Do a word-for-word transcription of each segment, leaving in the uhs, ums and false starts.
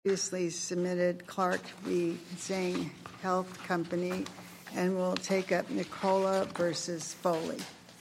Previously submitted Clark v. Zhang Health Company, and we'll take up Nicola versus Foley.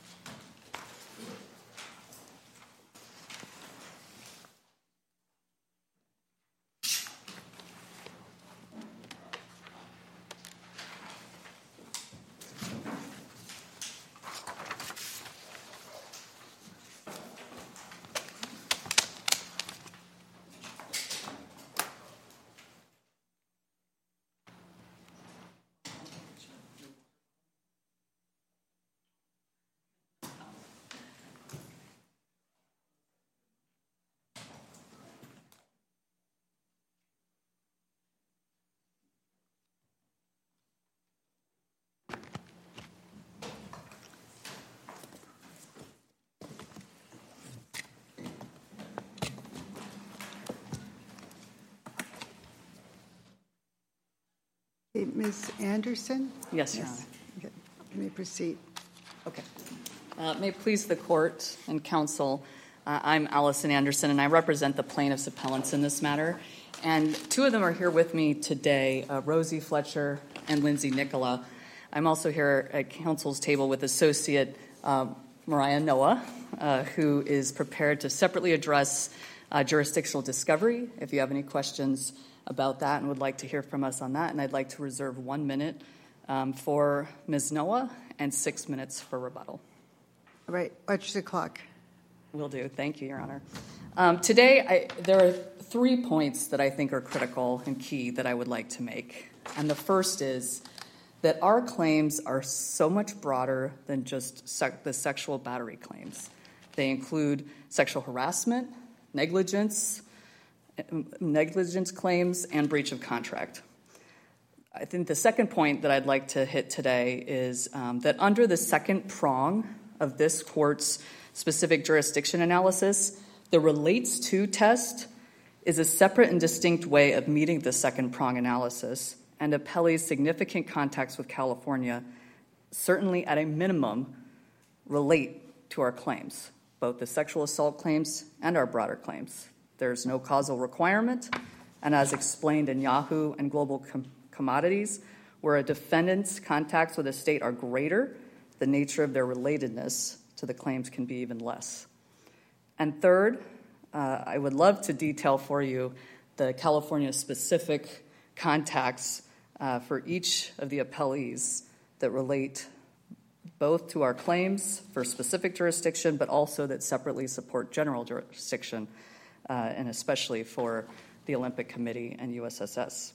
Miz Anderson? Yes, Your Honor. Okay. You may proceed. Okay. Uh, may it please the court and counsel, uh, I'm Allison Anderson, and I represent the plaintiffs' appellants in this matter. And two of them are here with me today, uh, Rosie Fletcher and Lindsay Nicola. I'm also here at counsel's table with Associate uh, Mariah Noah, uh, who is prepared to separately address uh, jurisdictional discovery. If you have any questions about that and would like to hear from us on that, and I'd like to reserve one minute um, for Miz Noah and six minutes for rebuttal. All right, watch the clock. Will do. Thank you, Your Honor. Um, today, I, there are three points that I think are critical and key that I would like to make. And the first is that our claims are so much broader than just sec- the sexual battery claims. They include sexual harassment, negligence, negligence claims, and breach of contract. I think the second point that I'd like to hit today is um, that under the second prong of this court's specific jurisdiction analysis, the relates to test is a separate and distinct way of meeting the second prong analysis, and appellee's significant contacts with California certainly at a minimum relate to our claims, both the sexual assault claims and our broader claims. There's no causal requirement, and as explained in Yahoo and Global Com- Commodities, where a defendant's contacts with a state are greater, the nature of their relatedness to the claims can be even less. And third, uh, I would love to detail for you the California-specific contacts uh, for each of the appellees that relate both to our claims for specific jurisdiction, but also that separately support general jurisdiction, Uh, and especially for the Olympic Committee and U S S S.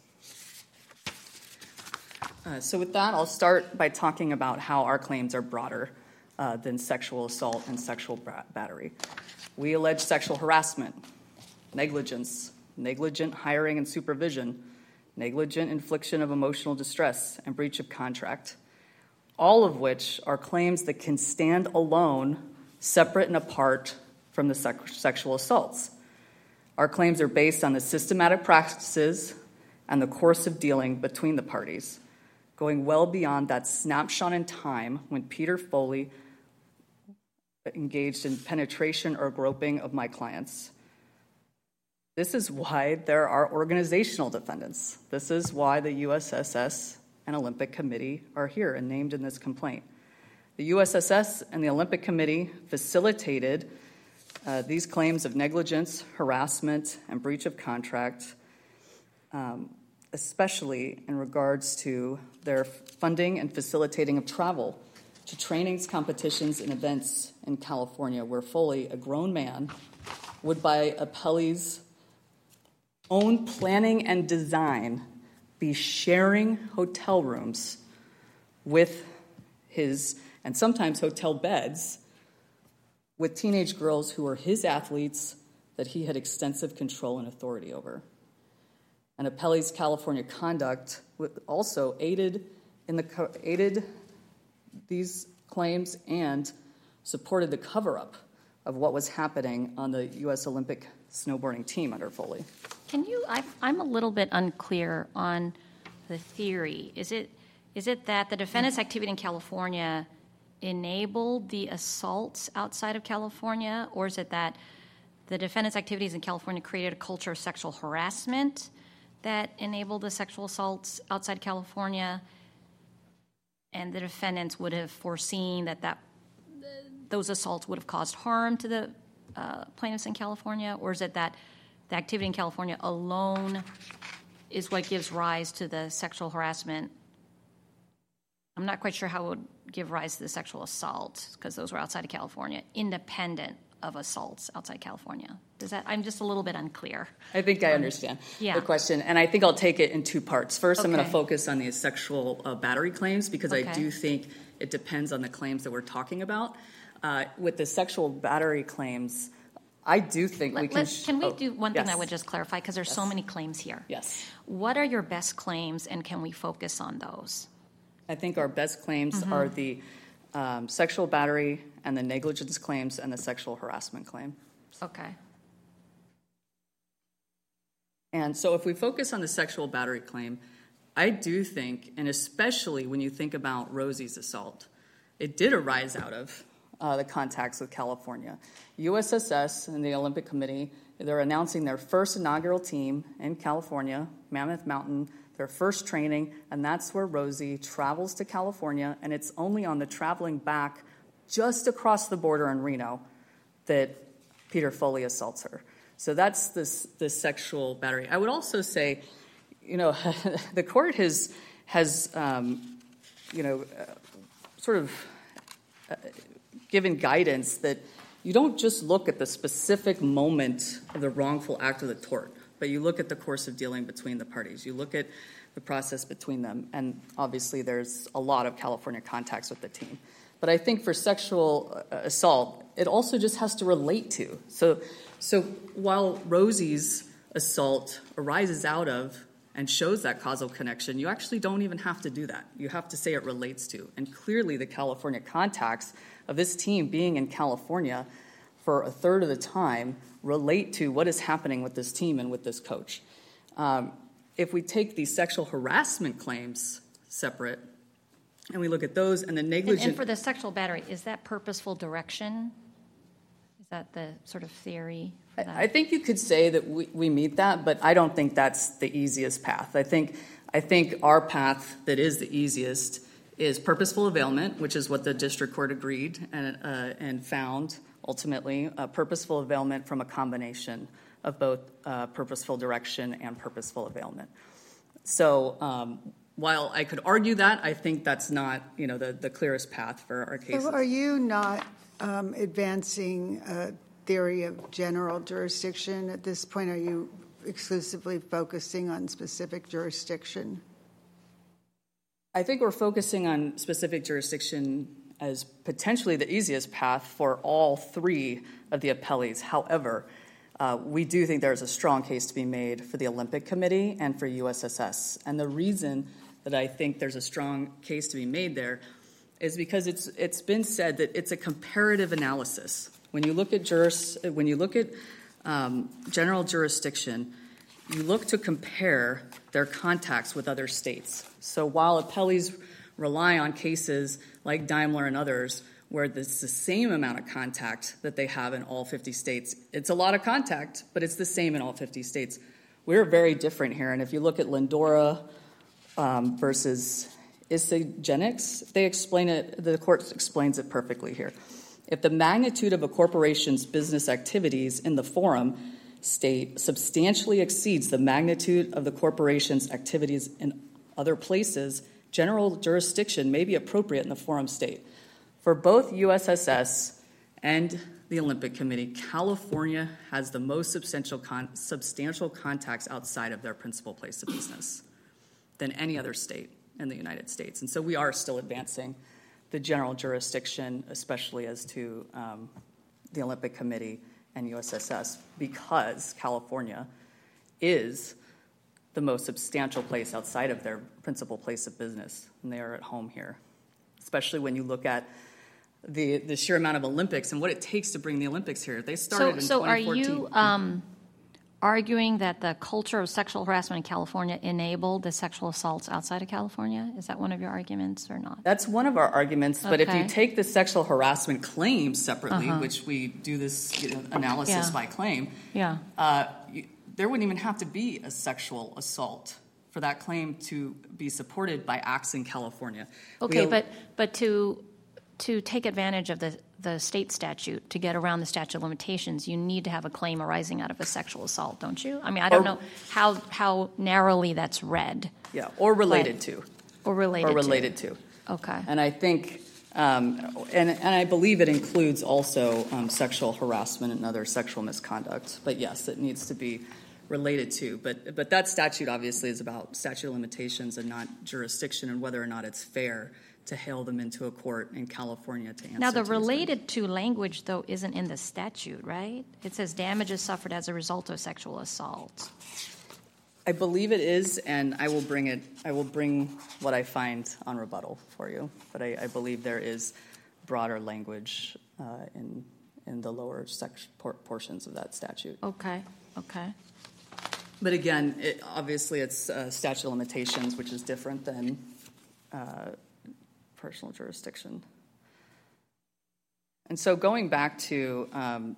Uh, so with that, I'll start by talking about how our claims are broader uh, than sexual assault and sexual bat- battery. We allege sexual harassment, negligence, negligent hiring and supervision, negligent infliction of emotional distress, and breach of contract, all of which are claims that can stand alone, separate and apart from the sec- sexual assaults. Our claims are based on the systematic practices and the course of dealing between the parties, going well beyond that snapshot in time when Peter Foley engaged in penetration or groping of my clients. This is why there are organizational defendants. This is why the U S S S and Olympic Committee are here and named in this complaint. The U S S S and the Olympic Committee facilitated Uh, these claims of negligence, harassment, and breach of contract, um, especially in regards to their funding and facilitating of travel to trainings, competitions, and events in California, where Foley, a grown man, would, by appellee's own planning and design, be sharing hotel rooms with his, and sometimes hotel beds, with teenage girls who were his athletes that he had extensive control and authority over. And appellee's California conduct also aided in the aided these claims and supported the cover-up of what was happening on the U S Olympic snowboarding team under Foley. Can you? I, I'm a little bit unclear on the theory. Is it is it that the defendant's activity in California enabled the assaults outside of California, or is it that the defendant's activities in California created a culture of sexual harassment that enabled the sexual assaults outside California, and the defendants would have foreseen that, that those assaults would have caused harm to the uh, plaintiffs in California? Or is it that the activity in California alone is what gives rise to the sexual harassment? I'm not quite sure how it would give rise to the sexual assault, because those were outside of California, independent of assaults outside California. Does that? I'm just a little bit unclear. I think I understand yeah. the question, and I think I'll take it in two parts. First, okay. I'm going to focus on the sexual uh, battery claims, because okay. I do think it depends on the claims that we're talking about. Uh, with the sexual battery claims, I do think Let, we can... Sh- can we oh, do one yes. thing I would just clarify, because there's yes. so many claims here. Yes. What are your best claims, and can we focus on those? I think our best claims mm-hmm. are the um, sexual battery and the negligence claims and the sexual harassment claim. Okay. And so if we focus on the sexual battery claim, I do think, and especially when you think about Rosie's assault, it did arise out of uh, the contacts with California. U S S S and the Olympic Committee, they're announcing their first inaugural team in California, Mammoth Mountain, their first training, and that's where Rosie travels to California, and it's only on the traveling back just across the border in Reno that Peter Foley assaults her. So that's this, this sexual battery. I would also say, you know, the court has, has um, you know, uh, sort of uh, given guidance that you don't just look at the specific moment of the wrongful act of the tort, but you look at the course of dealing between the parties. You look at the process between them, and obviously there's a lot of California contacts with the team. But I think for sexual assault, it also just has to relate to. So, so while Rosie's assault arises out of and shows that causal connection, you actually don't even have to do that. You have to say it relates to. And clearly the California contacts of this team being in California for a third of the time relate to what is happening with this team and with this coach. Um, if we take these sexual harassment claims separate, and we look at those and the negligent... And, and for the sexual battery, is that purposeful direction? Is that the sort of theory for that? I think you could say that we, we meet that, but I don't think that's the easiest path. I think, I think our path that is the easiest is purposeful availment, which is what the district court agreed and, uh, and found, ultimately, uh, purposeful availment from a combination of both uh, purposeful direction and purposeful availment. So... Um, While I could argue that, I think that's not, you know, the, the clearest path for our cases. So are you not um, advancing a theory of general jurisdiction at this point? Are you exclusively focusing on specific jurisdiction? I think we're focusing on specific jurisdiction as potentially the easiest path for all three of the appellees. However, Uh, we do think there's a strong case to be made for the Olympic Committee and for U S S S. And the reason that I think there's a strong case to be made there is because it's it's been said that it's a comparative analysis. When you look at juris, when you look at um, general jurisdiction, you look to compare their contacts with other states. So while appellees rely on cases like Daimler and others, where it's the same amount of contact that they have in all fifty states. It's a lot of contact, but it's the same in all fifty states. We're very different here. And if you look at Lindora um, versus Isagenix, they explain it, the court explains it perfectly here. If the magnitude of a corporation's business activities in the forum state substantially exceeds the magnitude of the corporation's activities in other places, general jurisdiction may be appropriate in the forum state. For both U S S S and the Olympic Committee, California has the most substantial con- substantial contacts outside of their principal place of business than any other state in the United States. And so we are still advancing the general jurisdiction, especially as to um, the Olympic Committee and U S S S, because California is the most substantial place outside of their principal place of business, and they are at home here, especially when you look at the the sheer amount of Olympics and what it takes to bring the Olympics here. They started so, in so twenty fourteen. So are you, um, arguing that the culture of sexual harassment in California enabled the sexual assaults outside of California? Is that one of your arguments or not? That's one of our arguments, but Okay. if you take the sexual harassment claim separately, Uh-huh. which we do this you know, analysis Yeah. by claim, Yeah. uh, you, there wouldn't even have to be a sexual assault for that claim to be supported by acts in California. Okay, We- but but to to take advantage of the, the state statute to get around the statute of limitations, you need to have a claim arising out of a sexual assault, don't you? I mean, I don't Or- know how how narrowly that's read Yeah, or related But- to. or related Or to. related to. Okay. And I think, um, and, and I believe it includes also um, sexual harassment and other sexual misconduct. But yes, it needs to be related to. But, but that statute obviously is about statute of limitations and not jurisdiction and whether or not it's fair to hail them into a court in California to answer Now, the to these things. related to language, though, isn't in the statute, right? It says damages suffered as a result of sexual assault. I believe it is, and I will bring it. I will bring what I find on rebuttal for you. But I, I believe there is broader language uh, in in the lower section por- portions of that statute. Okay, okay. But again, it, obviously, it's uh, statute of limitations, which is different than uh, personal jurisdiction. And so, going back to um,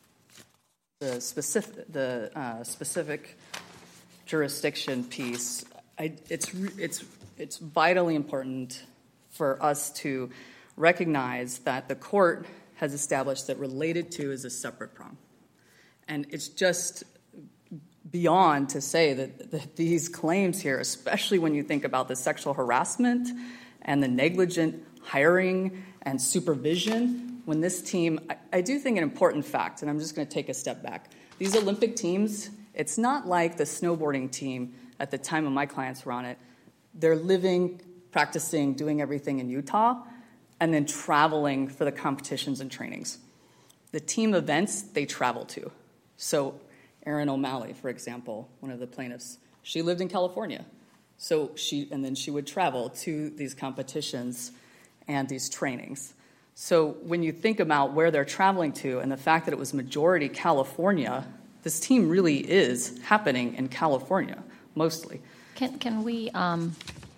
the specific the uh, specific. jurisdiction piece, I, it's it's it's vitally important for us to recognize that the court has established that related to is a separate prong, and it's just beyond to say that, that these claims here, especially when you think about the sexual harassment and the negligent hiring and supervision, when this team, I, I do think an important fact, and I'm just going to take a step back. These Olympic teams, it's not like the snowboarding team at the time of my clients were on it. They're living, practicing, doing everything in Utah, and then traveling for the competitions and trainings. The team events they travel to. So Erin O'Malley, for example, one of the plaintiffs, she lived in California. So she, and then she would travel to these competitions and these trainings. So when you think about where they're traveling to and the fact that it was majority California, this team really is happening in California, mostly. Can can we, um,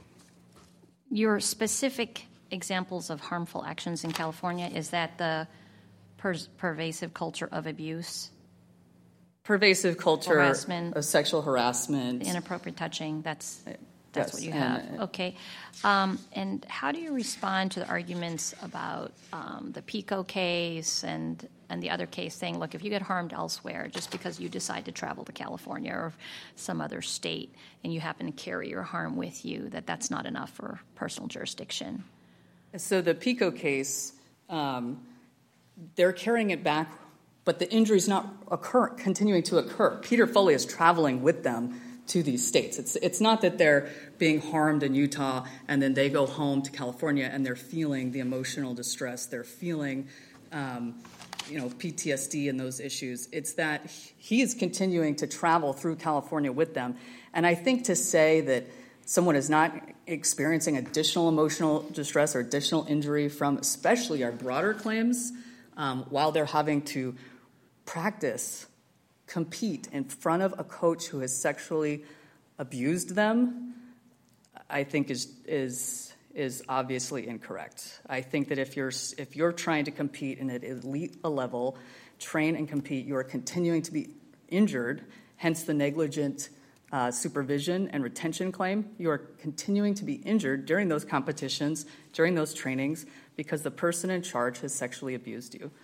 your specific examples of harmful actions in California, is that the per- pervasive culture of abuse, Pervasive culture Harassment. of sexual harassment. inappropriate touching, that's that's Yes, what you and, have. uh, Okay. Um, and how do you respond to the arguments about um, the PICO case and, and the other case saying, look, if you get harmed elsewhere just because you decide to travel to California or some other state and you happen to carry your harm with you, that that's not enough for personal jurisdiction? So the PICO case, um, they're carrying it back, but the injury's not occur, continuing to occur. Peter Foley is traveling with them to these states. It's it's not that they're being harmed in Utah and then they go home to California and they're feeling the emotional distress. They're feeling, um, you know, P T S D and those issues. It's that he is continuing to travel through California with them. And I think to say that someone is not experiencing additional emotional distress or additional injury from especially our broader claims um, while they're having to practice, compete in front of a coach who has sexually abused them, I think is is is obviously incorrect. I think that if you're if you're trying to compete in an elite level, train and compete, you are continuing to be injured, hence the negligent uh, supervision and retention claim. You are continuing to be injured during those competitions, during those trainings, because the person in charge has sexually abused you.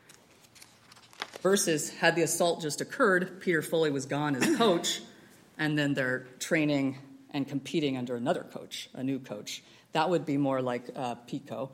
Versus, had the assault just occurred, Peter Foley was gone as coach, and then they're training and competing under another coach, a new coach. That would be more like uh, PICO.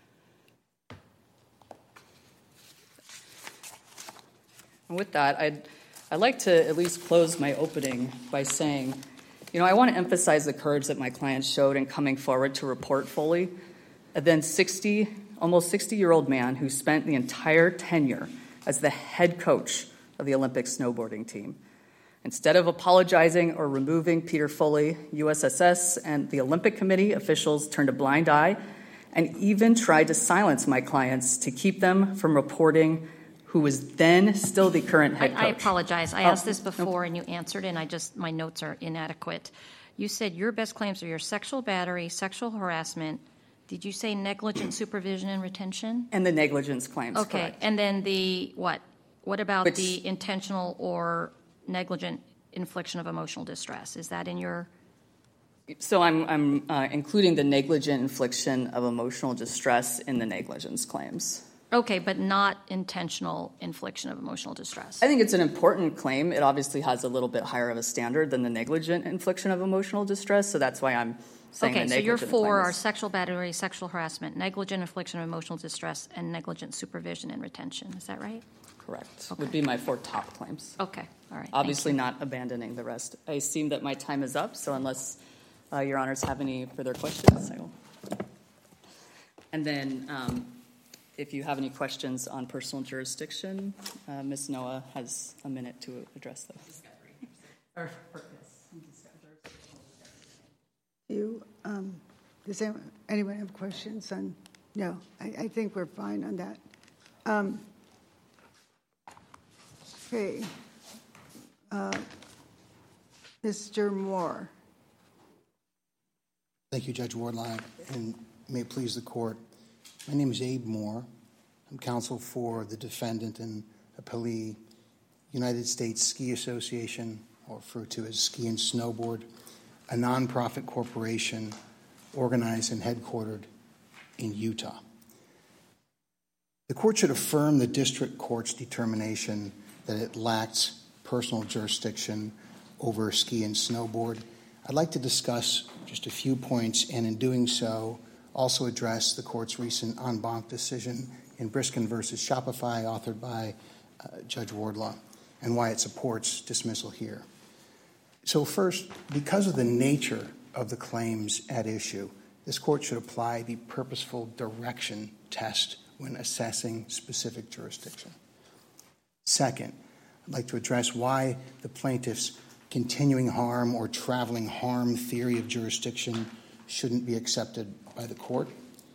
And with that, I'd, I'd like to at least close my opening by saying, you know, I want to emphasize the courage that my clients showed in coming forward to report Foley, a then sixty, almost sixty-year-old man who spent the entire tenure as the head coach of the Olympic snowboarding team. Instead of apologizing or removing Peter Foley, U S S S and the Olympic Committee officials turned a blind eye and even tried to silence my clients to keep them from reporting who was then still the current head I, coach. I apologize. I Oh, asked this before nope. and you answered, and I just, my notes are inadequate. You said your best claims are your sexual battery, sexual harassment. Did you say negligent supervision and retention? And the negligence claims, Okay, correct. and then the, what? What about Which- the intentional or negligent infliction of emotional distress? Is that in your? So I'm, I'm uh, including the negligent infliction of emotional distress in the negligence claims. Okay, but not intentional infliction of emotional distress. I think it's an important claim. It obviously has a little bit higher of a standard than the negligent infliction of emotional distress, so that's why I'm saying Okay, the so your negligent four claim are is- sexual battery, sexual harassment, negligent infliction of emotional distress, and negligent supervision and retention. Is that right? Correct. Okay. Would be my four top claims. Okay, all right. thank Obviously you. not abandoning the rest. I assume that my time is up, so unless uh, your honors have any further questions, I will. And then um, if you have any questions on personal jurisdiction, uh, Miz Noah has a minute to address those. Or, or, yes. You, um, does anyone, anyone have questions on? No, I, I think we're fine on that. Um, okay. Uh, Mister Moore. Thank you, Judge Wardlaw, and may it please the court. My name is Abe Moore. I'm counsel for the defendant and appellee, United States Ski Association, or referred to as Ski and Snowboard, a nonprofit corporation organized and headquartered in Utah. The court should affirm the district court's determination that it lacks personal jurisdiction over ski and snowboard. I'd like to discuss just a few points, and in doing so, also address the court's recent en banc decision in Briskin versus Shopify, authored by uh, Judge Wardlaw, and why it supports dismissal here. So first, because of the nature of the claims at issue, this court should apply the purposeful direction test when assessing specific jurisdiction. Second, I'd like to address why the plaintiff's continuing harm or traveling harm theory of jurisdiction shouldn't be accepted by the court.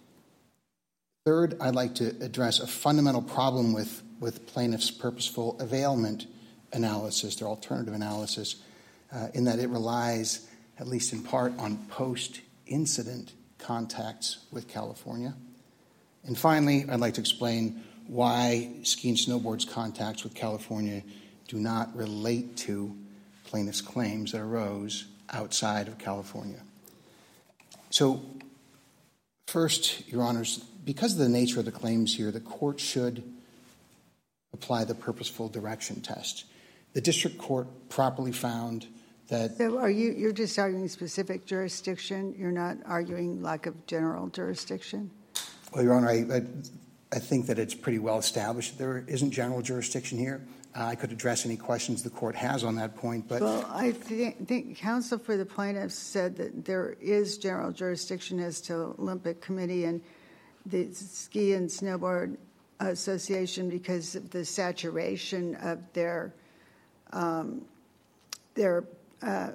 Third, I'd like to address a fundamental problem with, with plaintiff's purposeful availment analysis, their alternative analysis, uh, in that it relies, at least in part, on post-incident contacts with California. And finally, I'd like to explain why ski and snowboard's contacts with California do not relate to plaintiff's claims that arose outside of California. So, first, Your Honors, because of the nature of the claims here, the court should apply the purposeful direction test. The district court properly found that... So are you, you're just arguing specific jurisdiction? You're not arguing lack of general jurisdiction? Well, Your Honor, I, I, I think that it's pretty well established that there isn't general jurisdiction here. Uh, I could address any questions the court has on that point, but... Well, I th- think counsel for the plaintiffs said that there is general jurisdiction as to Olympic Committee and the Ski and Snowboard Association because of the saturation of their um, their uh,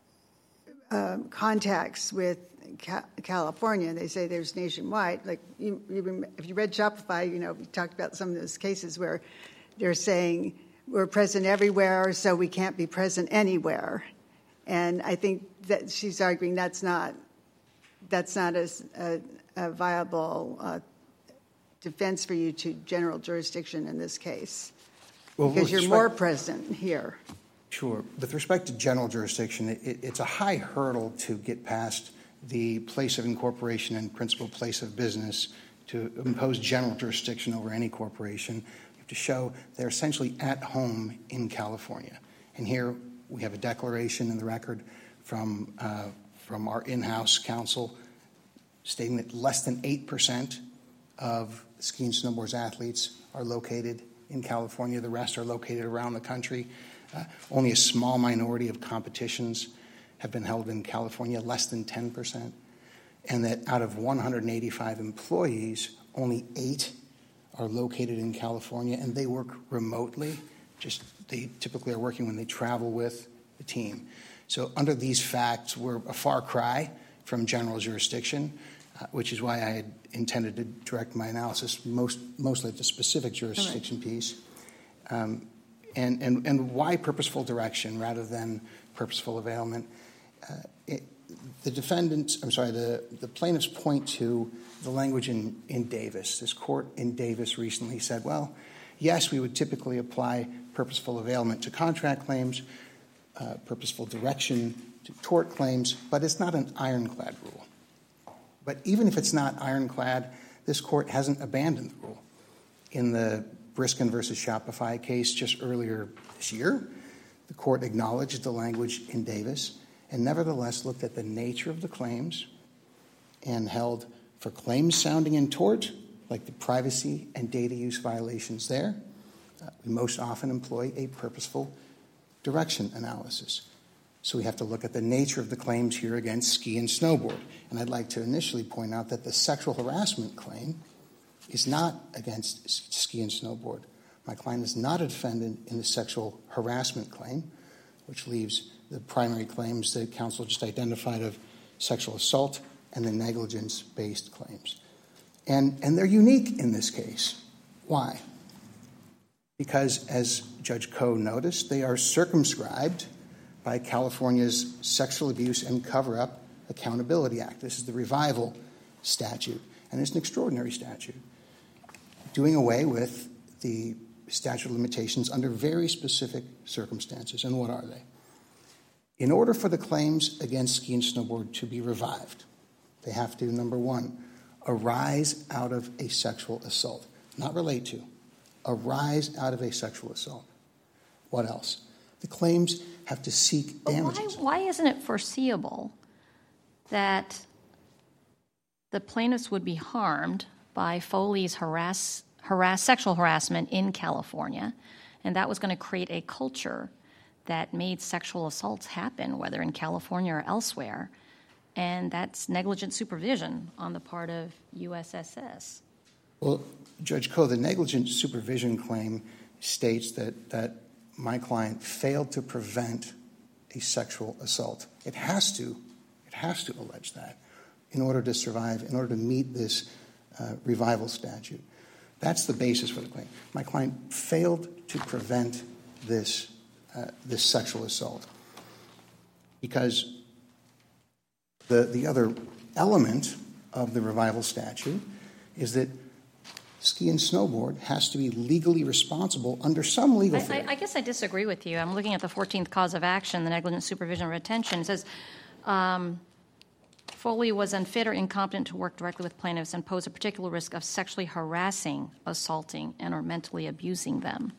uh, contacts with Ca- California. They say there's nationwide. Like you, you, if you read Shopify, you know we talked about some of those cases where they're saying we're present everywhere, so we can't be present anywhere. And I think that she's arguing that's not that's not a, a, a viable uh, defense for you to general jurisdiction in this case, well, because you're respect- more present here. Sure. With respect to general jurisdiction, it, it, it's a high hurdle to get past the place of incorporation and principal place of business to impose general jurisdiction over any corporation. You have to show they're essentially at home in California. And here we have a declaration in the record from, uh, from our in-house counsel stating that less than eight percent of ski and snowboards athletes are located in California. The rest are located around the country. Uh, only a small minority of competitions have been held in California, less than ten percent. And that out of one hundred eighty-five employees, only eight are located in California, and they work remotely. Just they typically are working when they travel with the team. So under these facts, we're a far cry from general jurisdiction, uh, which is why I had intended to direct my analysis most, mostly at the specific jurisdiction right. piece. Um, and, and, and why purposeful direction rather than purposeful availment? Uh, it, the defendants, I'm sorry, the, the plaintiffs point to the language in, in Davis. This court in Davis recently said, well, yes, we would typically apply purposeful availment to contract claims, uh, purposeful direction to tort claims, but it's not an ironclad rule. But even if it's not ironclad, this court hasn't abandoned the rule. In the Briskin versus Shopify case just earlier this year, the court acknowledged the language in Davis and nevertheless looked at the nature of the claims and held for claims sounding in tort, like the privacy and data use violations there, uh, we most often employ a purposeful direction analysis. So we have to look at the nature of the claims here against ski and snowboard. And I'd like to initially point out that the sexual harassment claim is not against ski and snowboard. My client is not a defendant in the sexual harassment claim, which leaves the primary claims that counsel just identified of sexual assault and the negligence-based claims. And, and they're unique in this case. Why? Because, as Judge Koh noticed, they are circumscribed by California's Sexual Abuse and Cover-Up Accountability Act. This is the revival statute, and it's an extraordinary statute, doing away with the statute of limitations under very specific circumstances. And what are they? In order for the claims against ski and snowboard to be revived, they have to, number one, arise out of a sexual assault, not relate to, arise out of a sexual assault. What else? The claims have to seek damages. Why, why isn't it foreseeable that the plaintiffs would be harmed by Foley's harass, harass, sexual harassment in California, and that was going to create a culture that made sexual assaults happen, whether in California or elsewhere, and that's negligent supervision on the part of U S S S? Well, Judge Koh, the negligent supervision claim states that, that my client failed to prevent a sexual assault. It has to, it has to allege that in order to survive, in order to meet this uh, revival statute. That's the basis for the claim. My client failed to prevent this, uh, this sexual assault because the, the other element of the revival statute is that ski and snowboard has to be legally responsible under some legal I, theory. I, I guess I disagree with you. I'm looking at the fourteenth cause of action, the negligent supervision or retention. It says um, Foley was unfit or incompetent to work directly with plaintiffs and posed a particular risk of sexually harassing, assaulting, and or mentally abusing them.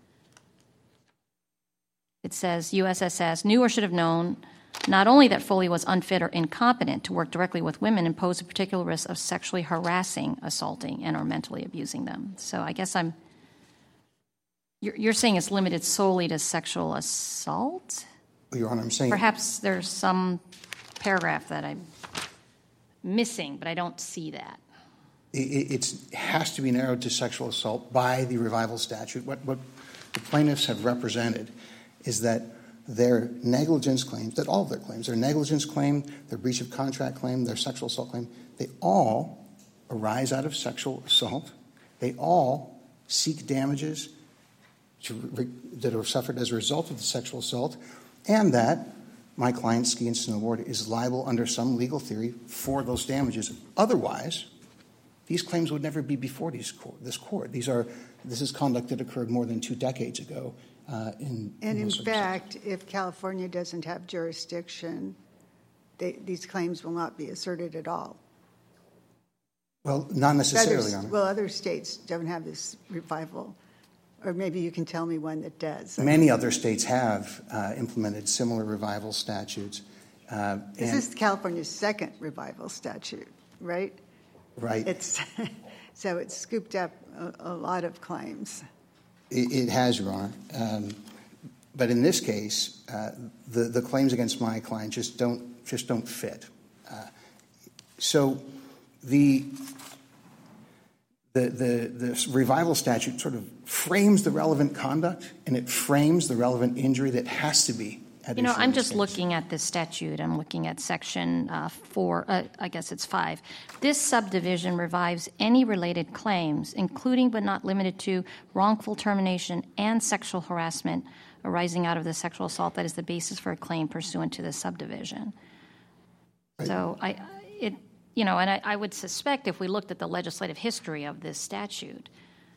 It says U S S S knew or should have known not only that Foley was unfit or incompetent to work directly with women and posed a particular risk of sexually harassing, assaulting, and or mentally abusing them. So I guess I'm, you're, you're saying it's limited solely to sexual assault? Well, Your Honor, I'm saying... Perhaps there's some paragraph that I'm missing, but I don't see that. It, it's, it has to be narrowed to sexual assault by the revival statute. What, what the plaintiffs have represented is that their negligence claims, that all of their claims, their negligence claim, their breach of contract claim, their sexual assault claim, they all arise out of sexual assault. They all seek damages to, that are suffered as a result of the sexual assault, and that my client, ski and snowboard, is liable under some legal theory for those damages. Otherwise, these claims would never be before these court, this court. These are, this is conduct that occurred more than two decades ago. Uh, in, and in, in fact, circumstances. If California doesn't have jurisdiction, they, these claims will not be asserted at all. Well, not necessarily, Others, Your Honor. Well, other states don't have this revival, or maybe you can tell me one that does. Many other states have uh, implemented similar revival statutes. Uh, this and, is California's second revival statute, right? Right. It's so it's scooped up a, a lot of claims. It, it has, Your Honor. Um, but in this case, uh, the, the claims against my client just don't just don't fit. Uh, so the, the the the revival statute sort of frames the relevant conduct, and it frames the relevant injury that has to be at You know, issue in I'm this just case. looking at this statute. I'm looking at section uh, four, uh, I guess it's five. This subdivision revives any related claims, including but not limited to wrongful termination and sexual harassment arising out of the sexual assault that is the basis for a claim pursuant to this subdivision. Right. So I, it, you know, and I, I would suspect if we looked at the legislative history of this statute,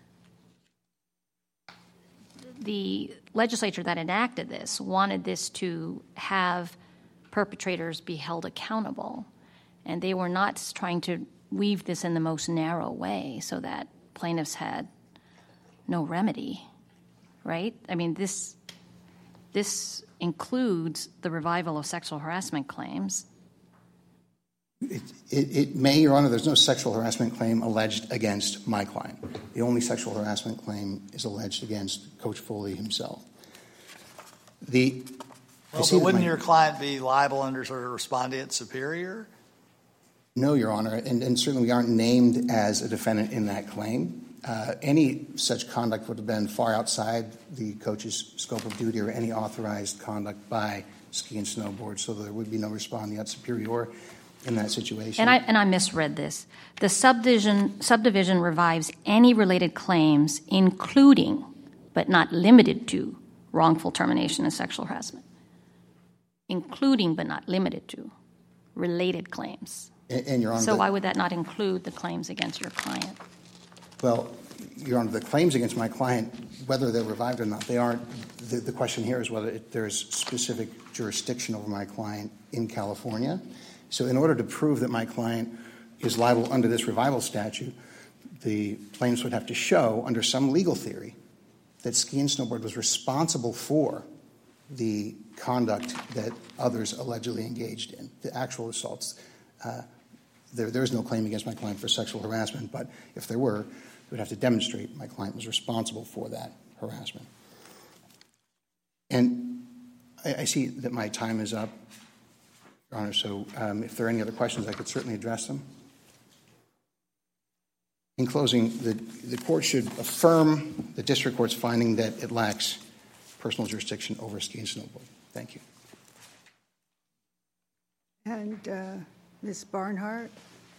the legislature that enacted this wanted this to have perpetrators be held accountable, and they were not trying to weave this in the most narrow way so that plaintiffs had no remedy, right? I mean, this this includes the revival of sexual harassment claims. It, it, it may, Your Honor, there's no sexual harassment claim alleged against my client. The only sexual harassment claim is alleged against Coach Foley himself. The, I Well, see but that wouldn't my- your client be liable under sort of respondeat superior? No, Your Honor, and, and certainly we aren't named as a defendant in that claim. Uh, any such conduct would have been far outside the coach's scope of duty or any authorized conduct by Ski and Snowboard, so there would be no respondeat superior in that situation. And I and I misread this. The subdivision subdivision revives any related claims, including but not limited to wrongful termination and sexual harassment. Including but not limited to related claims. and, and Your Honor, So the- why would that not include the claims against your client? Well, Your Honor, the claims against my client, whether they're revived or not, they aren't. The, the question here is whether it, there's specific jurisdiction over my client in California. So in order to prove that my client is liable under this revival statute, the plaintiffs would have to show under some legal theory that Ski and Snowboard was responsible for the conduct that others allegedly engaged in, the actual assaults. Uh, there, there is no claim against my client for sexual harassment, but if there were, they would have to demonstrate my client was responsible for that harassment. And I, I see that my time is up, Your Honor, so um, if there are any other questions, I could certainly address them. In closing, the, the court should affirm the district court's finding that it lacks personal jurisdiction over Ski and Snowboard. Thank you. And uh, Miz Barnhart?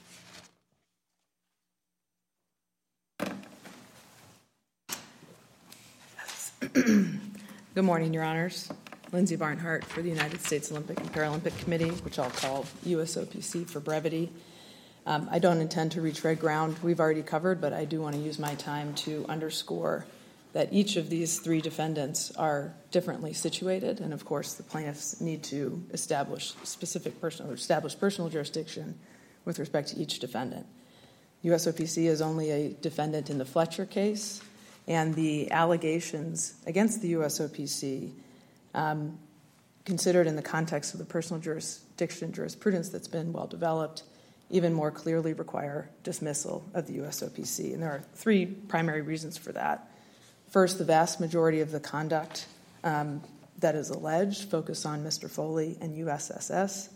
Good morning, Your Honors. Lindsay Barnhart for the United States Olympic and Paralympic Committee, which I'll call U S O P C for brevity. Um, I don't intend to retread ground we've already covered, but I do want to use my time to underscore that each of these three defendants are differently situated, and of course the plaintiffs need to establish specific personal or establish personal jurisdiction with respect to each defendant. U S O P C is only a defendant in the Fletcher case, and the allegations against the U S O P C, um, considered in the context of the personal jurisdiction jurisprudence that's been well developed, even more clearly require dismissal of the U S O P C. And there are three primary reasons for that. First, the vast majority of the conduct um, that is alleged focus on Mister Foley and U S S S.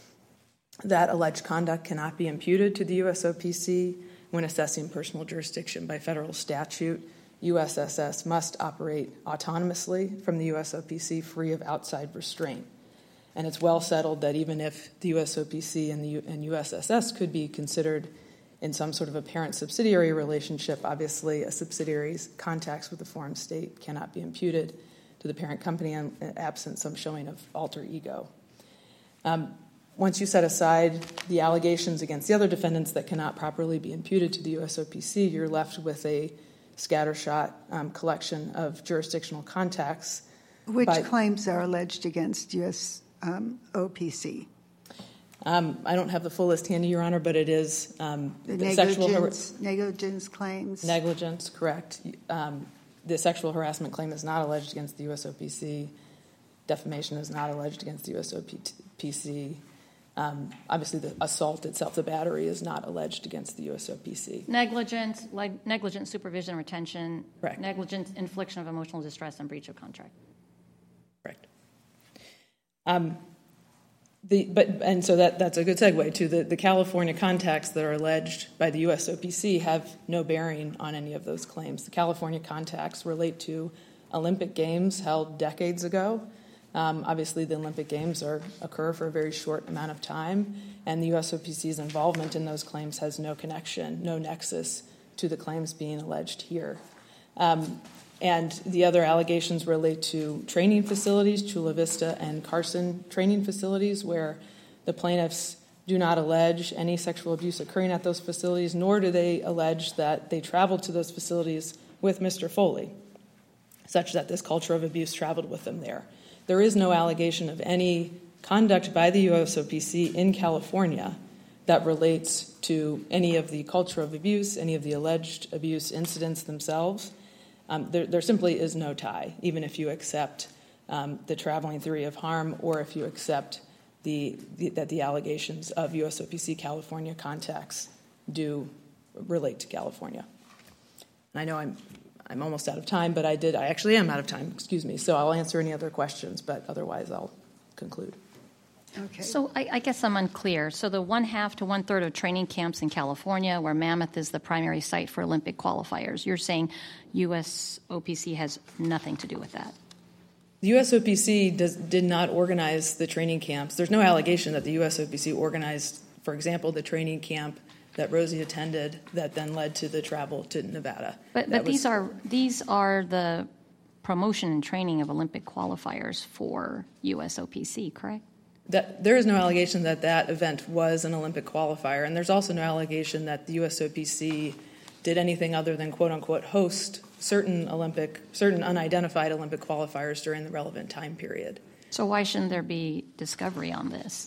That alleged conduct cannot be imputed to the U S O P C when assessing personal jurisdiction by federal statute. U S S S must operate autonomously from the U S O P C, free of outside restraint. And it's well settled that even if the U S O P C and the U- and U S S S could be considered in some sort of a parent-subsidiary relationship, obviously a subsidiary's contacts with the foreign state cannot be imputed to the parent company in absent some showing of alter ego. Um, once you set aside the allegations against the other defendants that cannot properly be imputed to the U S O P C, you're left with a scattershot um, collection of jurisdictional contacts. Which by, claims are alleged against U S O P C? Um, I don't have the full list handy, Your Honor, but it is um, The the sexual har- negligence, negligence claims? negligence, correct. Um, the sexual harassment claim is not alleged against the U S O P C. Defamation is not alleged against the U S O P C. Um, obviously, the assault itself, the battery, is not alleged against the U S O P C. Negligence, like negligent supervision, retention, Correct. negligent infliction of emotional distress, and breach of contract. Correct. Um, the, but and so that, that's a good segue to the, the California contacts that are alleged by the U S O P C have no bearing on any of those claims. The California contacts relate to Olympic Games held decades ago Um, obviously, the Olympic Games are occur for a very short amount of time, and the U S O P C's involvement in those claims has no connection, no nexus to the claims being alleged here. Um, and the other allegations relate to training facilities, Chula Vista and Carson training facilities, where the plaintiffs do not allege any sexual abuse occurring at those facilities, nor do they allege that they traveled to those facilities with Mister Foley, such that this culture of abuse traveled with them there. There is no allegation of any conduct by the U S O P C in California that relates to any of the culture of abuse, any of the alleged abuse incidents themselves. Um, there, there simply is no tie, even if you accept um, the traveling theory of harm, or if you accept the, the that the allegations of U S O P C California contacts do relate to California. And I know I'm I'm almost out of time, but I did I actually am out of time, excuse me. So I'll answer any other questions, but otherwise I'll conclude. Okay. So I, I guess I'm unclear. So the one half to one third of training camps in California, where Mammoth is the primary site for Olympic qualifiers, you're saying U S O P C has nothing to do with that? The U S O P C does, did not organize the training camps. There's no allegation that the U S O P C organized, for example, the training camp that Rosie attended that then led to the travel to Nevada. But, but these are these are the promotion and training of Olympic qualifiers for U S O P C, correct? That, there is no allegation that that event was an Olympic qualifier, and there's also no allegation that the U S O P C did anything other than quote-unquote host certain Olympic, certain unidentified Olympic qualifiers during the relevant time period. So why shouldn't there be discovery on this?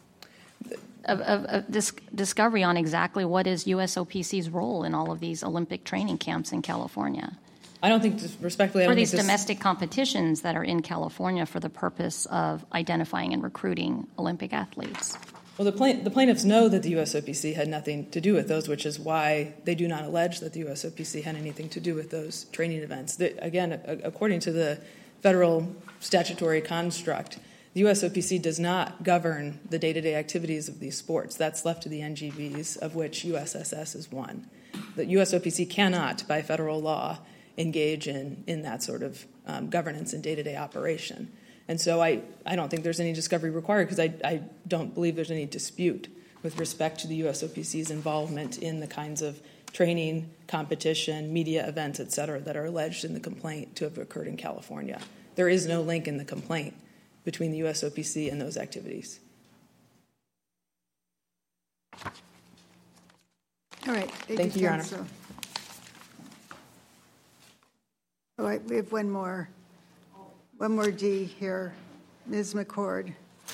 Of, of, of dis- discovery on exactly what is U S O P C's role in all of these Olympic training camps in California? I don't think, respectfully, I For don't these think this, domestic competitions that are in California for the purpose of identifying and recruiting Olympic athletes. Well, the, plaint, the plaintiffs know that the U S O P C had nothing to do with those, which is why they do not allege that the U S O P C had anything to do with those training events. The, again, a, according to the federal statutory construct, the U S O P C does not govern the day-to-day activities of these sports. That's left to the N G Bs, of which U S S S is one. The U S O P C cannot, by federal law, engage in, in that sort of um, governance and day-to-day operation. And so I, I don't think there's any discovery required, because I, I don't believe there's any dispute with respect to the U S O P C's involvement in the kinds of training, competition, media events, et cetera, that are alleged in the complaint to have occurred in California. There is no link in the complaint between the U S O P C and those activities. All right. Thank, Thank you, Your Honor. Counsel. All right, we have one more, one more D here. Miz McCord.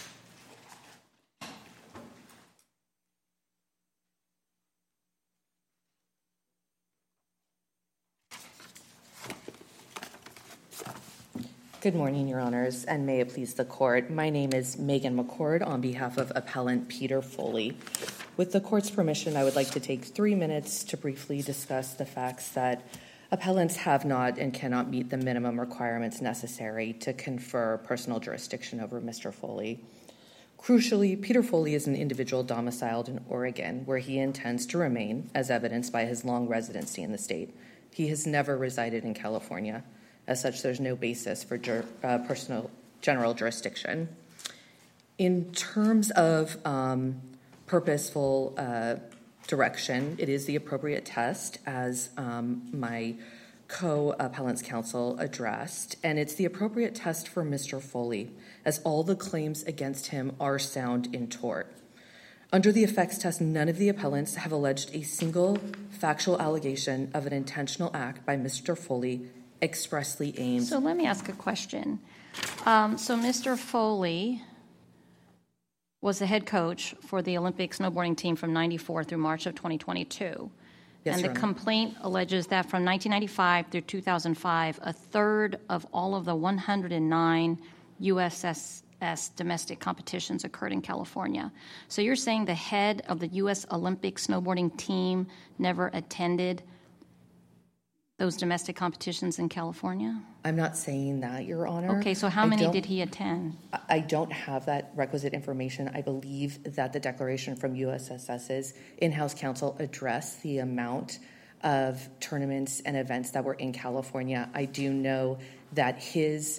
Good morning, Your Honors, and may it please the Court. My name is Megan McCord on behalf of Appellant Peter Foley. With the Court's permission, I would like to take three minutes to briefly discuss the facts that appellants have not and cannot meet the minimum requirements necessary to confer personal jurisdiction over Mister Foley. Crucially, Peter Foley is an individual domiciled in Oregon, where he intends to remain, as evidenced by his long residency in the state. He has never resided in California. As such, there's no basis for jur- uh, personal general jurisdiction. In terms of um, purposeful uh, direction, it is the appropriate test, as um, my co-appellant's counsel addressed, and it's the appropriate test for Mister Foley, as all the claims against him are sound in tort. Under the effects test, none of the appellants have alleged a single factual allegation of an intentional act by Mister Foley expressly aimed. So let me ask a question. Um, so Mister Foley was the head coach for the Olympic snowboarding team from ninety-four through March of twenty twenty-two. Yes, and Your the Honor. complaint alleges that from nineteen ninety-five through two thousand five, a third of all of the one hundred nine U S S S domestic competitions occurred in California. So you're saying the head of the U S Olympic snowboarding team never attended those domestic competitions in California? I'm not saying that, Your Honor. Okay, so how I many don't- did he attend? I don't have that requisite information. I believe that the declaration from USSS's in-house counsel addressed the amount of tournaments and events that were in California. I do know that his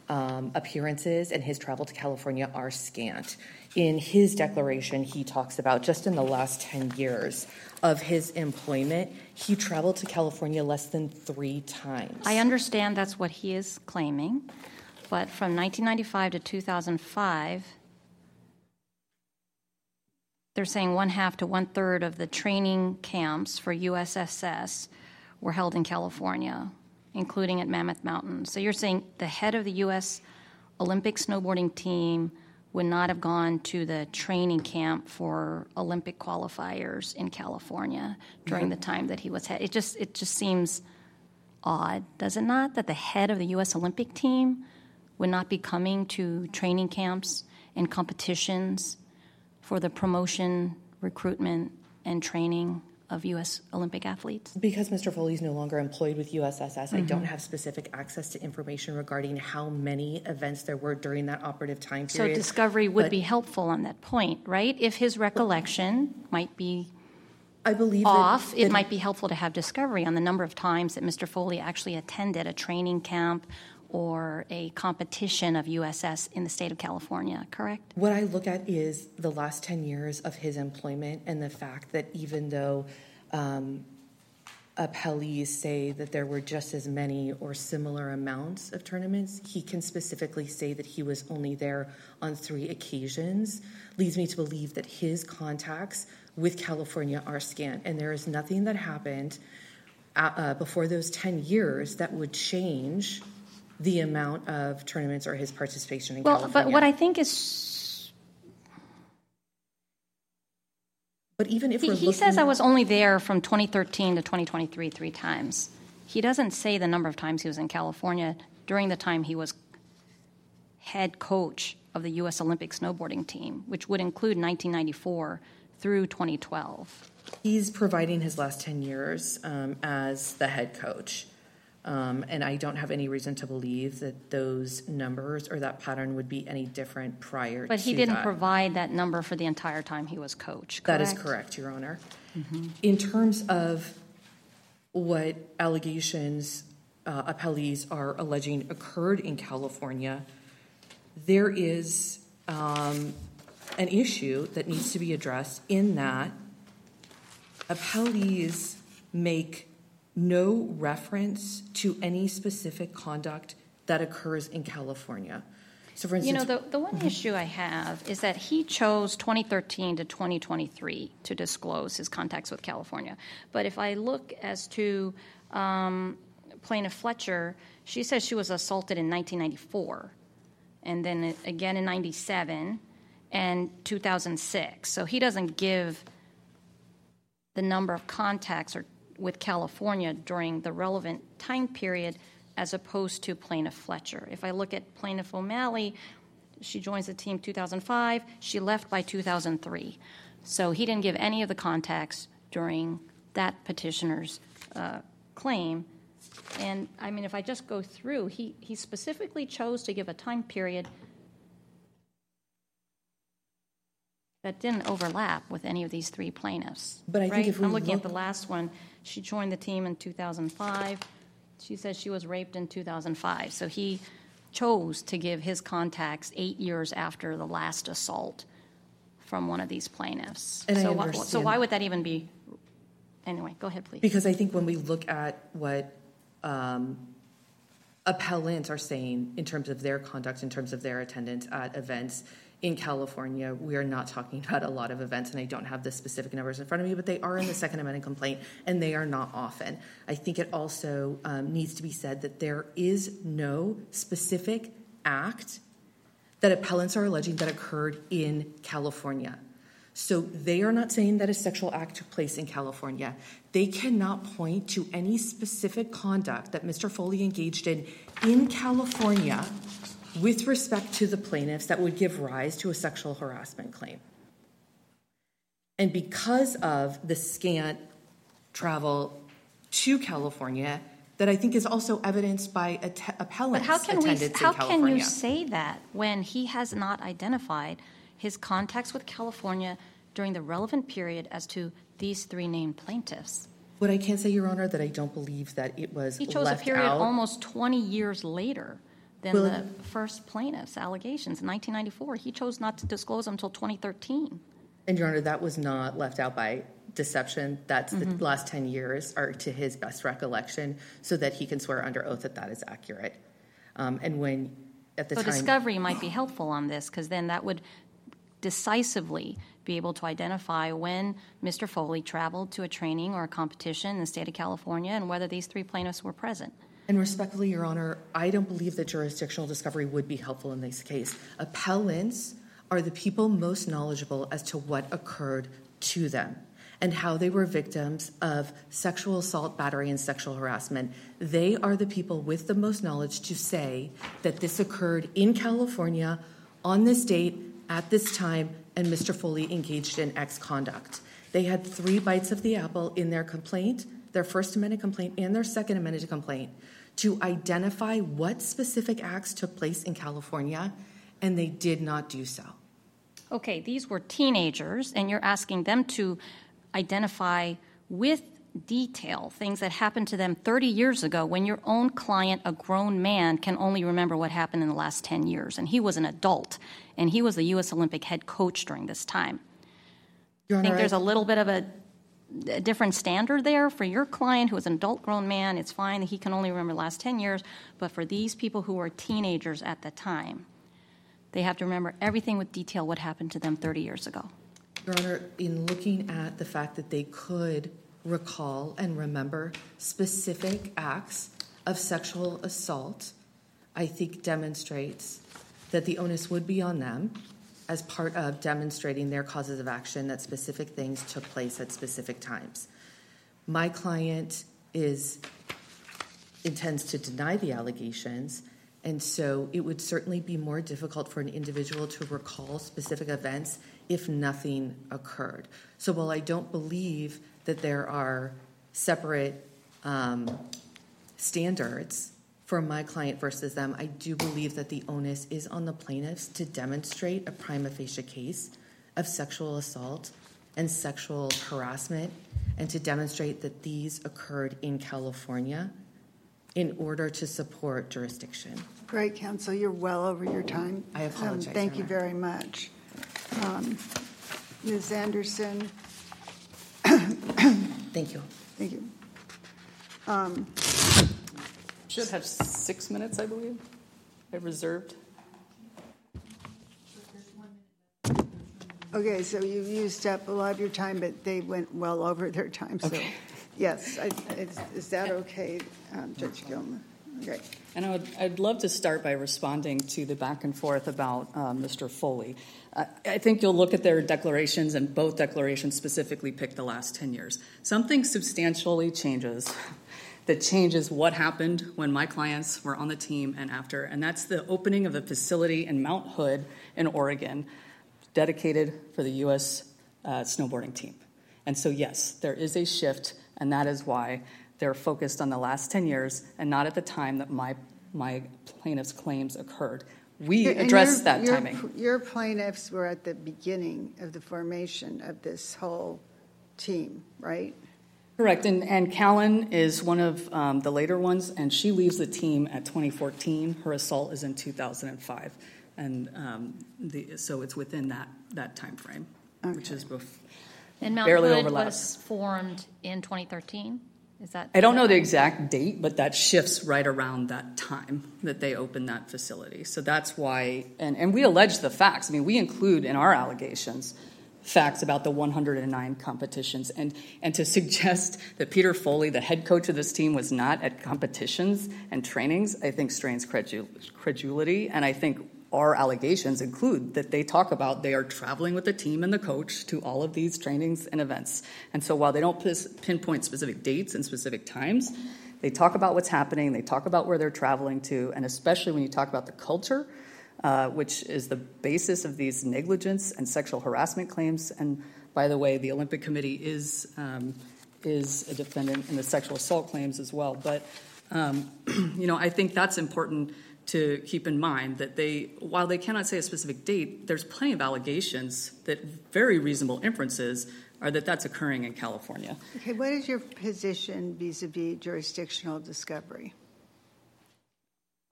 um, appearances and his travel to California are scant. In his declaration, he talks about just in the last ten years of his employment, he traveled to California less than three times. I understand that's what he is claiming, but from nineteen ninety-five to two thousand five, they're saying one half to one third of the training camps for U S S S were held in California, including at Mammoth Mountain. So you're saying the head of the U S Olympic snowboarding team would not have gone to the training camp for Olympic qualifiers in California during mm-hmm. the time that he was head. It just it just seems odd, does it not, that the head of the U S Olympic team would not be coming to training camps and competitions for the promotion, recruitment, and training of U S Olympic athletes? Because Mister Foley is no longer employed with U S S S, mm-hmm. I don't have specific access to information regarding how many events there were during that operative time period. So discovery would but, be helpful on that point, right? If his recollection but, might be I believe off, that, it that might be helpful to have discovery on the number of times that Mister Foley actually attended a training camp or a competition of U S S in the state of California, correct? What I look at is the last ten years of his employment and the fact that even though um, appellees say that there were just as many or similar amounts of tournaments, he can specifically say that he was only there on three occasions, leads me to believe that his contacts with California are scant. And there is nothing that happened uh, uh, before those ten years that would change the amount of tournaments or his participation in well, California. Well, but what I think is... But even if he, we're he looking... says I was only there from twenty thirteen to twenty twenty-three three times. He doesn't say the number of times he was in California during the time he was head coach of the U S Olympic snowboarding team, which would include nineteen ninety-four through twenty twelve. He's providing his last ten years um, as the head coach. Um, and I don't have any reason to believe that those numbers or that pattern would be any different prior to that. But he didn't provide that number for the entire time he was coach, correct? That is correct, Your Honor. Mm-hmm. In terms of what allegations uh, appellees are alleging occurred in California, there is um, an issue that needs to be addressed in that appellees make no reference to any specific conduct that occurs in California. So, for instance, you know, the, the one mm-hmm. issue I have is that he chose twenty thirteen to twenty twenty-three to disclose his contacts with California. But if I look as to um, Plaintiff Fletcher, she says she was assaulted in nineteen ninety-four, and then again in ninety-seven and two thousand six. So he doesn't give the number of contacts or with California during the relevant time period as opposed to Plaintiff Fletcher. If I look at Plaintiff O'Malley, she joins the team two thousand five. She left by two thousand three. So he didn't give any of the contacts during that petitioner's uh, claim. And, I mean, if I just go through, he, he specifically chose to give a time period that didn't overlap with any of these three plaintiffs. But I right? think if we I'm looking look... at the last one. She joined the team in two thousand five. She says she was raped in two thousand five. So he chose to give his contacts eight years after the last assault from one of these plaintiffs. And so, I why, understand. so why would that even be? Anyway, go ahead, please. Because I think when we look at what um, appellants are saying in terms of their conduct, in terms of their attendance at events in California, we are not talking about a lot of events, and I don't have the specific numbers in front of me, but they are in the Second Amendment complaint, and they are not often. I think it also um, needs to be said that there is no specific act that appellants are alleging that occurred in California. So they are not saying that a sexual act took place in California. They cannot point to any specific conduct that Mister Foley engaged in in California with respect to the plaintiffs that would give rise to a sexual harassment claim. And because of the scant travel to California, that I think is also evidenced by att- appellants' but how can attendance we, in how California. How can you say that when he has not identified his contacts with California during the relevant period as to these three named plaintiffs? What I can say, Your Honor, that I don't believe that it was He chose left a period out. almost twenty years later than Well- the first plaintiff's allegations in nineteen ninety-four. He chose not to disclose them until twenty thirteen. And Your Honor, that was not left out by deception. That's Mm-hmm. the last ten years are to his best recollection, so that he can swear under oath that that is accurate. Um, and when at the So time, discovery might be helpful on this, because then that would decisively be able to identify when Mister Foley traveled to a training or a competition in the state of California and whether these three plaintiffs were present. and respectfully, Your Honor, I don't believe that jurisdictional discovery would be helpful in this case. Appellants are the people most knowledgeable as to what occurred to them and how they were victims of sexual assault, battery, and sexual harassment. They are the people with the most knowledge to say that this occurred in California on this date, at this time, and Mister Foley engaged in X conduct. They had three bites of the apple in their complaint, their First Amendment complaint and their Second Amendment complaint, to identify what specific acts took place in California, and they did not do so. Okay, these were teenagers, and you're asking them to identify with detail things that happened to them thirty years ago when your own client, a grown man, can only remember what happened in the last ten years. And he was an adult, and he was the U S Olympic head coach during this time. Your I think Honor, there's a little bit of a, a different standard there. For your client, who is an adult grown man, it's fine that he can only remember the last ten years. But for these people who were teenagers at the time, they have to remember everything with detail what happened to them thirty years ago. Your Honor, in looking at the fact that they could recall and remember specific acts of sexual assault, I think demonstrates that the onus would be on them as part of demonstrating their causes of action that specific things took place at specific times. My client is intends to deny the allegations, and so it would certainly be more difficult for an individual to recall specific events if nothing occurred. So while I don't believe that there are separate um, standards for my client versus them, I do believe that the onus is on the plaintiffs to demonstrate a prima facie case of sexual assault and sexual harassment, and to demonstrate that these occurred in California in order to support jurisdiction. Great, counsel. You're well over your time. I apologize, Um, Thank Your you Honor. very much. Um, Miz Anderson, Thank you. thank you. Should have six minutes, I believe. I reserved. Okay, so you used up a lot of your time, but they went well over their time. So, Okay. yes, I, is, is that okay, um, Judge Gilman? Okay. And I would, I'd love to start by responding to the back and forth about uh, Mister Foley. Uh, I think you'll look at their declarations, and both declarations specifically pick the last ten years. Something substantially changes that changes what happened when my clients were on the team and after, and that's the opening of a facility in Mount Hood in Oregon dedicated for the U S uh, snowboarding team. And so, yes, there is a shift, and that is why they're focused on the last ten years and not at the time that my my plaintiff's claims occurred. We And addressed your- that your- timing. Your plaintiffs were at the beginning of the formation of this whole team, right? Correct, and, and Callan is one of um, the later ones, and she leaves the team at twenty fourteen. Her assault is in two thousand five, and um, the, so it's within that, that time frame, which is bef- And Mount barely Hood overlaps. was formed in twenty thirteen? Is that? I don't is that know the right? exact date, but that shifts right around that time that they opened that facility. So that's why, and, and we allege the facts. I mean, we include in our allegations facts about the one hundred nine competitions. And, and to suggest that Peter Foley, the head coach of this team, was not at competitions and trainings, I think strains credul- credulity. And I think our allegations include that they talk about they are traveling with the team and the coach to all of these trainings and events. And so while they don't pis- pinpoint specific dates and specific times, they talk about what's happening, they talk about where they're traveling to, and especially when you talk about the culture, uh, which is the basis of these negligence and sexual harassment claims. And by the way, the Olympic Committee is um, is a defendant in the sexual assault claims as well. But, um, you know, I think that's important to keep in mind, that they, while they cannot say a specific date, there's plenty of allegations that very reasonable inferences are that that's occurring in California. Okay, what is your position vis-a-vis jurisdictional discovery?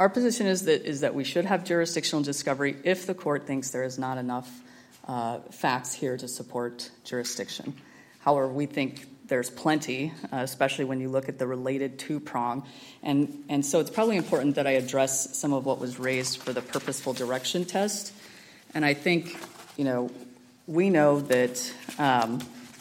our position is that is that we should have jurisdictional discovery if the court thinks there is not enough uh, facts here to support jurisdiction. However, we think there's plenty, uh, especially when you look at the related to prong. And, and so it's probably important that I address some of what was raised for the purposeful direction test. And I think, you know, we know that um,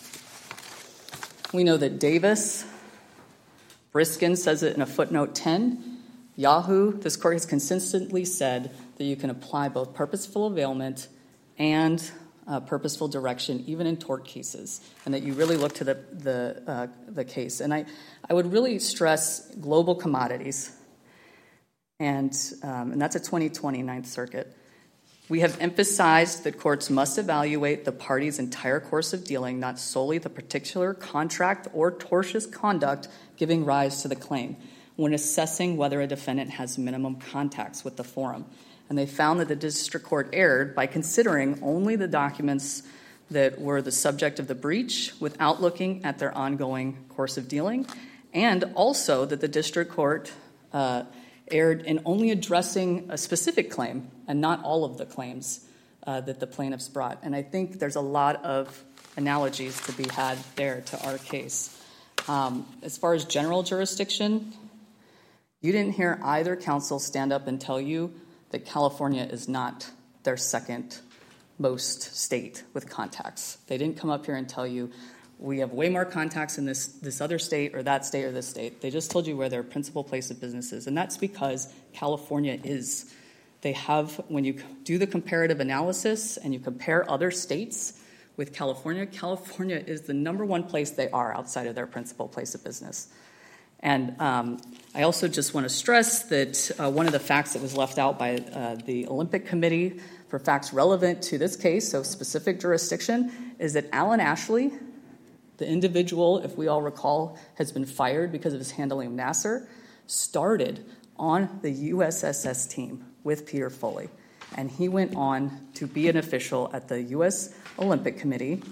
we know that Davis, Briskin says it in a footnote ten, Yahoo, this court has consistently said that you can apply both purposeful availment and uh, purposeful direction, even in tort cases, and that you really look to the the uh, the case. And I, I would really stress global commodities, and um, and that's a twenty twenty Ninth Circuit. We have emphasized that courts must evaluate the party's entire course of dealing, not solely the particular contract or tortious conduct giving rise to the claim, when assessing whether a defendant has minimum contacts with the forum. And they found that the district court erred by considering only the documents that were the subject of the breach without looking at their ongoing course of dealing, and also that the district court uh, erred in only addressing a specific claim and not all of the claims uh, that the plaintiffs brought. And I think there's a lot of analogies to be had there to our case. Um, as far as general jurisdiction, you didn't hear either counsel stand up and tell you that California is not their second most state with contacts. They didn't come up here and tell you we have way more contacts in this, this other state or that state or this state. They just told you where their principal place of business is, and that's because California is. They have, when you do the comparative analysis and you compare other states with California, California is the number one place they are outside of their principal place of business. And um, I also just want to stress that uh, one of the facts that was left out by uh, the Olympic Committee for facts relevant to this case, so specific jurisdiction, is that Alan Ashley, the individual, if we all recall, has been fired because of his handling of Nassar, started on the U S S S team with Peter Foley. And he went on to be an official at the U S Olympic Committee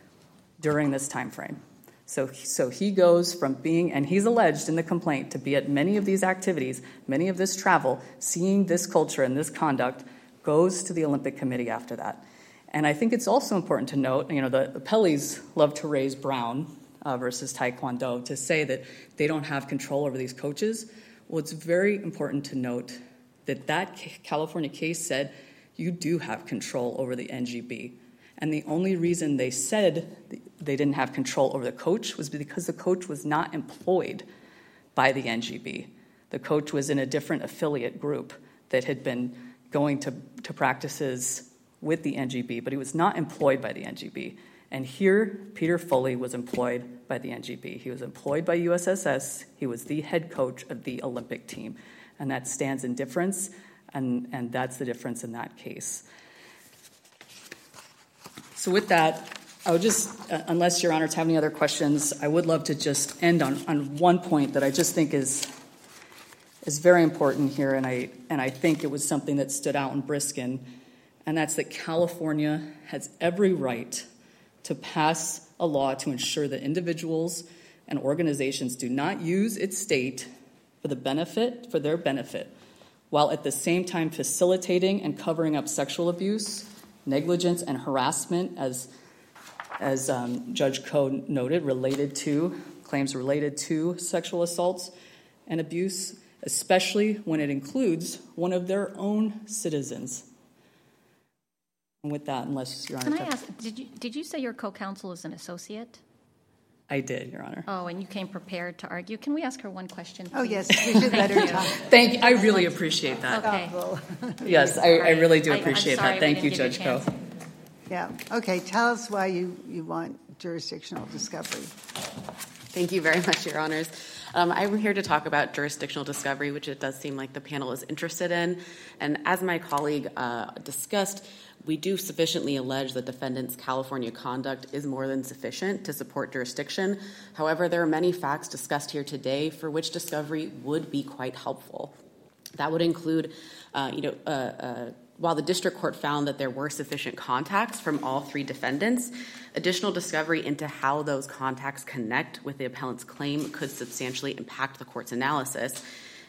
during this time frame. So, so he goes from being, and he's alleged in the complaint, to be at many of these activities, many of this travel, seeing this culture and this conduct, goes to the Olympic Committee after that. And I think it's also important to note, you know, the, the Pellies love to raise Brown uh, versus Taekwondo to say that they don't have control over these coaches. Well, it's very important to note that that California case said you do have control over the N G B. And the only reason they said they didn't have control over the coach was because the coach was not employed by the N G B. The coach was in a different affiliate group that had been going to, to practices with the N G B, but he was not employed by the N G B. And here, Peter Foley was employed by the N G B. He was employed by U S S S. He was the head coach of the Olympic team. And that stands in difference, and, and that's the difference in that case. So with that, I would just, uh, unless Your Honors have any other questions, I would love to just end on, on one point that I just think is is very important here, and I and I think it was something that stood out in Briskin, and that's that California has every right to pass a law to ensure that individuals and organizations do not use its state for the benefit, for their benefit, while at the same time facilitating and covering up sexual abuse, negligence, and harassment, as as um, Judge Koh noted, related to claims related to sexual assaults and abuse, especially when it includes one of their own citizens. And with that, unless Your Honor... Can I ask, did you, did you say your co-counsel is an associate? I did, Your Honor. Oh, and you came prepared to argue. Can we ask her one question, please? Oh, yes, we should let her talk. Thank you. I really appreciate that. Okay. Yes, I, I really do I- I'm appreciate sorry that. Thank we you, didn't Judge give you a Koh. chance. Yeah, okay, tell us why you, you want jurisdictional discovery. Thank you very much, Your Honors. Um, I'm here to talk about jurisdictional discovery, which it does seem like the panel is interested in. And as my colleague uh, discussed, we do sufficiently allege that defendant's California conduct is more than sufficient to support jurisdiction. However, there are many facts discussed here today for which discovery would be quite helpful. That would include, uh, you know, uh, uh, while the district court found that there were sufficient contacts from all three defendants, additional discovery into how those contacts connect with the appellant's claim could substantially impact the court's analysis.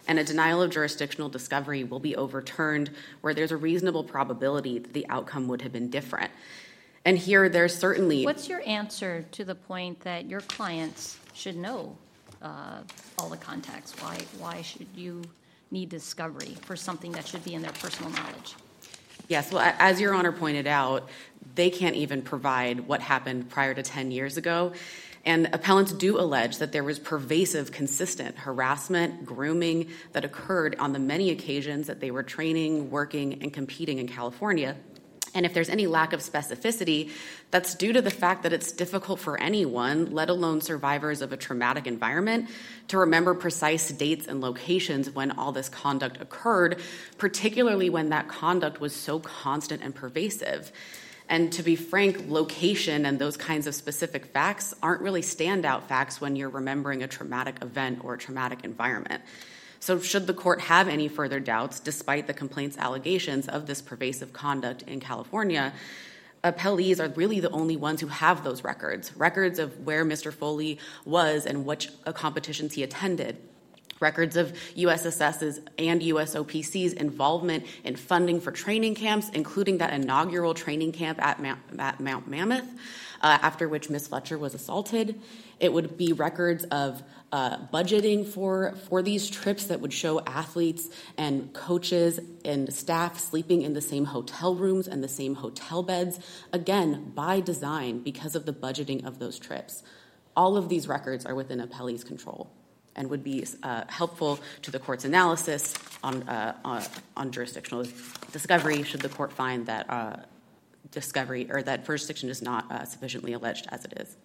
and a denial of jurisdictional discovery will be overturned where there's a reasonable probability that the outcome would have been different. And here there's certainly... What's your answer to the point that your clients should know uh, all the context? Why, why should you need discovery for something that should be in their personal knowledge? Yes, well, as Your Honor pointed out, they can't even provide what happened prior to ten years ago. And appellants do allege that there was pervasive, consistent harassment, grooming that occurred on the many occasions that they were training, working, and competing in California. And if there's any lack of specificity, that's due to the fact that it's difficult for anyone, let alone survivors of a traumatic environment, to remember precise dates and locations when all this conduct occurred, particularly when that conduct was so constant and pervasive. And to be frank, location and those kinds of specific facts aren't really standout facts when you're remembering a traumatic event or a traumatic environment. So should the court have any further doubts, despite the complaint's allegations of this pervasive conduct in California, appellees are really the only ones who have those records, records of where Mister Foley was and which competitions he attended, records of U S S S's and U S O P C's involvement in funding for training camps, including that inaugural training camp at Mount, at Mount Mammoth, uh, after which Miz Fletcher was assaulted. It would be records of uh, budgeting for, for these trips that would show athletes and coaches and staff sleeping in the same hotel rooms and the same hotel beds, again, by design because of the budgeting of those trips. All of these records are within appellee's control and would be uh, helpful to the court's analysis on, uh, on, on jurisdictional discovery should the court find that uh, discovery or that jurisdiction is not uh, sufficiently alleged as it is.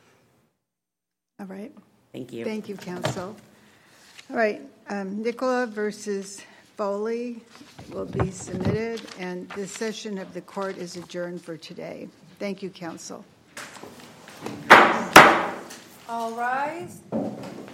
All right. Thank you. Thank you, counsel. All right. Um, Nicola versus Foley will be submitted, and this session of the court is adjourned for today. Thank you, counsel. All rise.